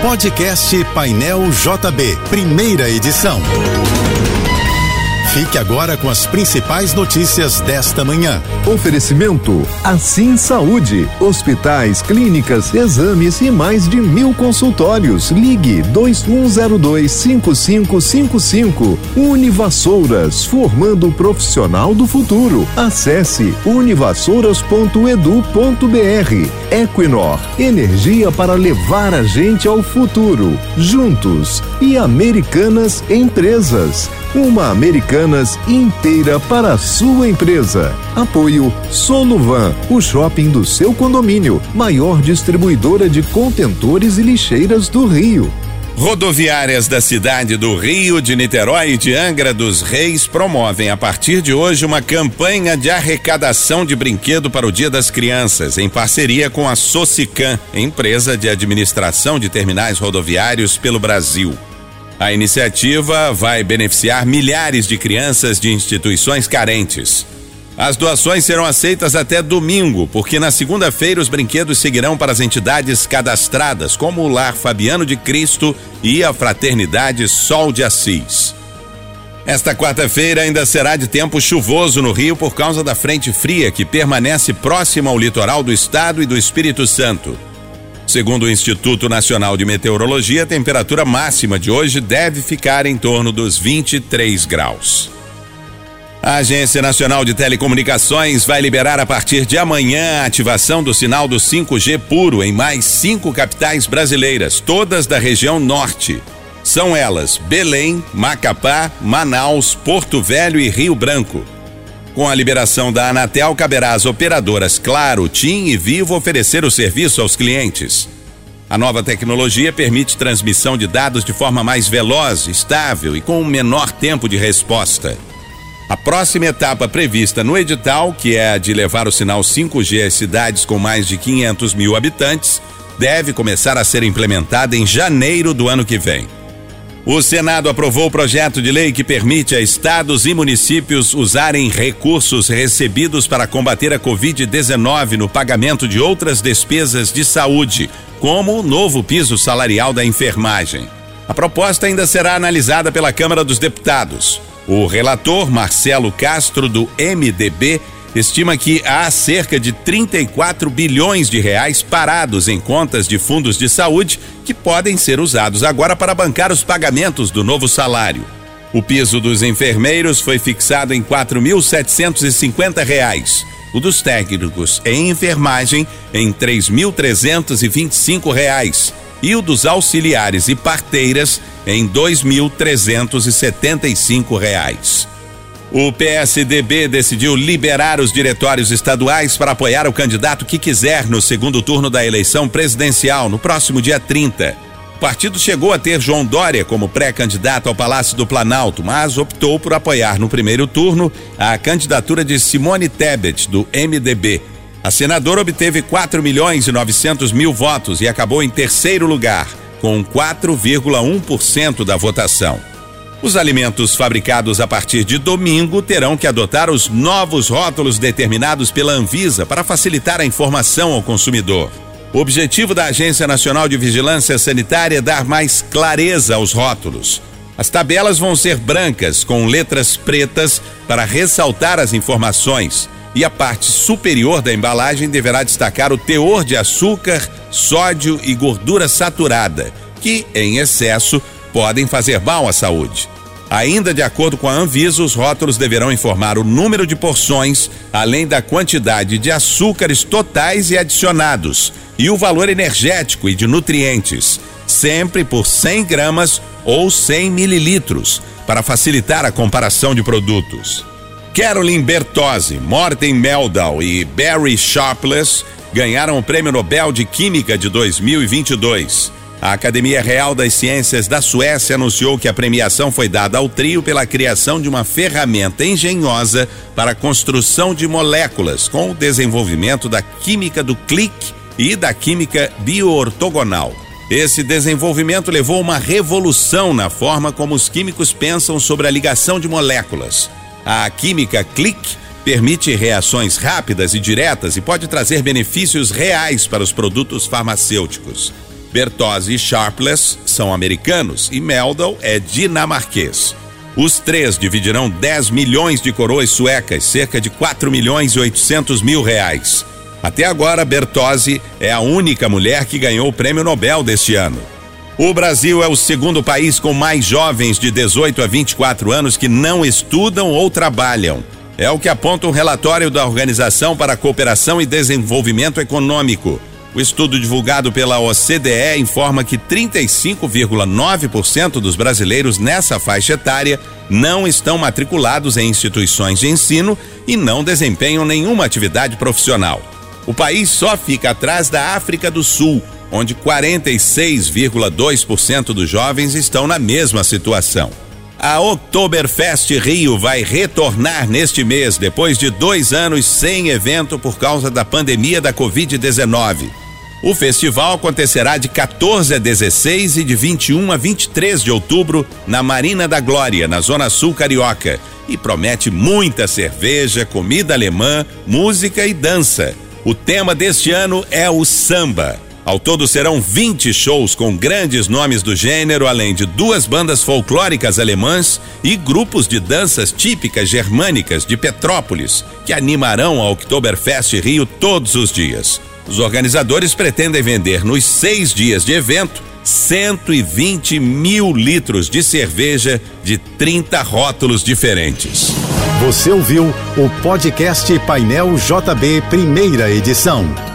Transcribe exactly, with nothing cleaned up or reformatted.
Podcast Painel J B, primeira edição. Fique agora com as principais notícias desta manhã. Oferecimento Assim Saúde, hospitais, clínicas, exames e mais de mil consultórios. Ligue dois um zero dois, cinco cinco cinco cinco. Univassouras, formando o profissional do futuro. Acesse univassouras ponto edu ponto br. Equinor, energia para levar a gente ao futuro. Juntos e Americanas Empresas. Uma Americanas inteira para a sua empresa. Apoio Soluvan, o shopping do seu condomínio, maior distribuidora de contentores e lixeiras do Rio. Rodoviárias da cidade do Rio, de Niterói e de Angra dos Reis promovem a partir de hoje uma campanha de arrecadação de brinquedo para o Dia das Crianças, em parceria com a Socicam, empresa de administração de terminais rodoviários pelo Brasil. A iniciativa vai beneficiar milhares de crianças de instituições carentes. As doações serão aceitas até domingo, porque na segunda-feira os brinquedos seguirão para as entidades cadastradas, como o Lar Fabiano de Cristo e a Fraternidade Sol de Assis. Esta quarta-feira ainda será de tempo chuvoso no Rio por causa da frente fria que permanece próxima ao litoral do estado e do Espírito Santo. Segundo o Instituto Nacional de Meteorologia, a temperatura máxima de hoje deve ficar em torno dos vinte e três graus. A Agência Nacional de Telecomunicações vai liberar a partir de amanhã a ativação do sinal do cinco G puro em mais cinco capitais brasileiras, todas da região norte. São elas Belém, Macapá, Manaus, Porto Velho e Rio Branco. Com a liberação da Anatel, caberá às operadoras Claro, TIM e Vivo oferecer o serviço aos clientes. A nova tecnologia permite transmissão de dados de forma mais veloz, estável e com um menor tempo de resposta. A próxima etapa prevista no edital, que é a de levar o sinal cinco G às cidades com mais de quinhentos mil habitantes, deve começar a ser implementada em janeiro do ano que vem. O Senado aprovou o projeto de lei que permite a estados e municípios usarem recursos recebidos para combater a covid dezenove no pagamento de outras despesas de saúde, como o novo piso salarial da enfermagem. A proposta ainda será analisada pela Câmara dos Deputados. O relator, Marcelo Castro, do M D B, estima que há cerca de trinta e quatro bilhões de reais parados em contas de fundos de saúde que podem ser usados agora para bancar os pagamentos do novo salário. O piso dos enfermeiros foi fixado em quatro mil setecentos e cinquenta reais. O dos técnicos em enfermagem em três mil trezentos e vinte e cinco reais. E o dos auxiliares e parteiras em dois mil trezentos e setenta e cinco reais. O P S D B decidiu liberar os diretórios estaduais para apoiar o candidato que quiser no segundo turno da eleição presidencial, no próximo dia trinta. O partido chegou a ter João Dória como pré-candidato ao Palácio do Planalto, mas optou por apoiar no primeiro turno a candidatura de Simone Tebet, do M D B. A senadora obteve quatro milhões e novecentos mil votos e acabou em terceiro lugar, com quatro vírgula um por cento da votação. Os alimentos fabricados a partir de domingo terão que adotar os novos rótulos determinados pela Anvisa para facilitar a informação ao consumidor. O objetivo da Agência Nacional de Vigilância Sanitária é dar mais clareza aos rótulos. As tabelas vão ser brancas, com letras pretas, para ressaltar as informações, e a parte superior da embalagem deverá destacar o teor de açúcar, sódio e gordura saturada, que, em excesso, podem fazer mal à saúde. Ainda de acordo com a Anvisa, os rótulos deverão informar o número de porções, além da quantidade de açúcares totais e adicionados, e o valor energético e de nutrientes, sempre por cem gramas ou cem mililitros, para facilitar a comparação de produtos. Carolyn Bertozzi, Morten Meldal e Barry Sharpless ganharam o Prêmio Nobel de Química de dois mil e vinte e dois. A Academia Real das Ciências da Suécia anunciou que a premiação foi dada ao trio pela criação de uma ferramenta engenhosa para a construção de moléculas, com o desenvolvimento da química do clique e da química bioortogonal. Esse desenvolvimento levou a uma revolução na forma como os químicos pensam sobre a ligação de moléculas. A química clique permite reações rápidas e diretas e pode trazer benefícios reais para os produtos farmacêuticos. Bertozzi e Sharpless são americanos e Meldal é dinamarquês. Os três dividirão dez milhões de coroas suecas, cerca de quatro milhões e oitocentos mil reais. Até agora, Bertozzi é a única mulher que ganhou o prêmio Nobel deste ano. O Brasil é o segundo país com mais jovens de dezoito a vinte e quatro anos que não estudam ou trabalham. É o que aponta um relatório da Organização para a Cooperação e Desenvolvimento Econômico. O estudo divulgado pela O C D E informa que trinta e cinco vírgula nove por cento dos brasileiros nessa faixa etária não estão matriculados em instituições de ensino e não desempenham nenhuma atividade profissional. O país só fica atrás da África do Sul, onde quarenta e seis vírgula dois por cento dos jovens estão na mesma situação. A Oktoberfest Rio vai retornar neste mês, depois de dois anos sem evento por causa da pandemia da covid dezenove. O festival acontecerá de quatorze a dezesseis e de vinte e um a vinte e três de outubro na Marina da Glória, na Zona Sul Carioca, e promete muita cerveja, comida alemã, música e dança. O tema deste ano é o samba. Ao todo serão vinte shows com grandes nomes do gênero, além de duas bandas folclóricas alemãs e grupos de danças típicas germânicas de Petrópolis, que animarão a Oktoberfest Rio todos os dias. Os organizadores pretendem vender nos seis dias de evento cento e vinte mil litros de cerveja de trinta rótulos diferentes. Você ouviu o podcast Painel J B, primeira edição.